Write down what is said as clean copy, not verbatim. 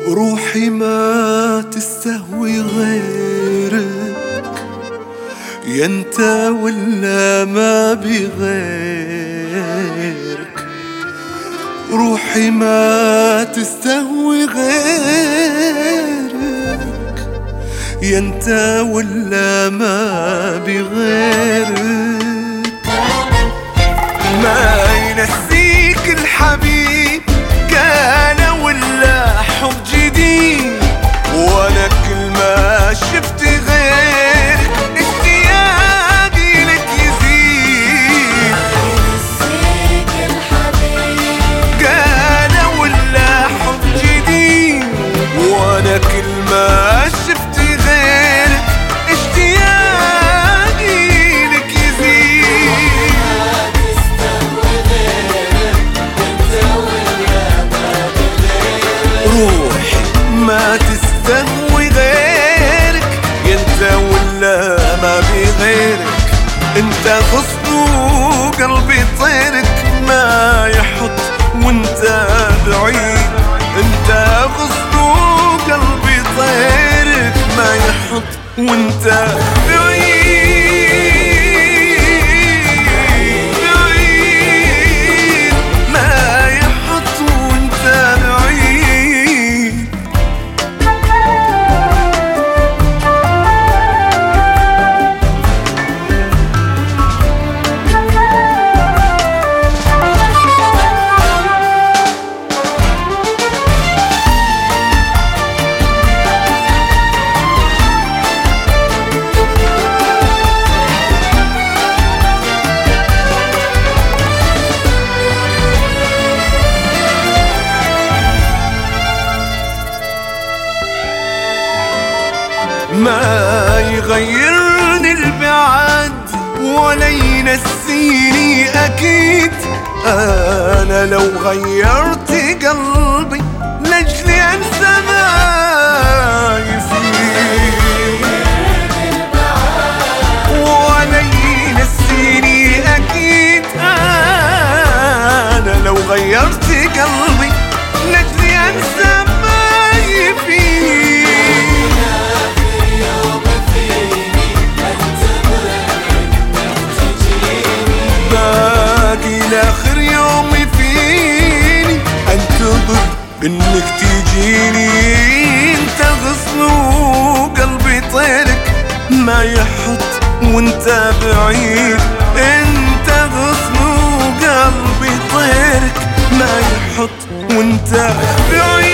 روحي ما تستهوي غيرك، يا انت ولا ما بغيرك. روحي ما تستهوي غيرك، يا انت ولا ما بغيرك. ما ينسيك الحبيب كان ولا حب جديد، وانا كل ما شفت غيرك اشتياقي لك يزيد. ينسيك الحبيب كان ولا حب جديد، وانا كل ما شفت غيرك اشتياقي لك يزيد. روحي ما تستهوي غيرك، يا انت ولا ما بغيرك. انت غصن وقلبي طيرك ما يحط وانت بعيد. انت غصن وقلبي طيرك ما يحط وانت بعيد بعيد، ما يحط وانت بعيد. ما يغيرني البعد ولا ينسيني أكيد. أنا لو غيرت قلبي لأجلي أنسى ما يفيد، ولا ينسيني أكيد. أنا لو غيرت قلبي لأجلي أنسى ما يفيد. لآخر يوم فيني انتظر انك تجيني. انت غصن وقلبي طيرك ما يحط وانت بعيد. انت غصن وقلبي طيرك ما يحط وانت بعيد.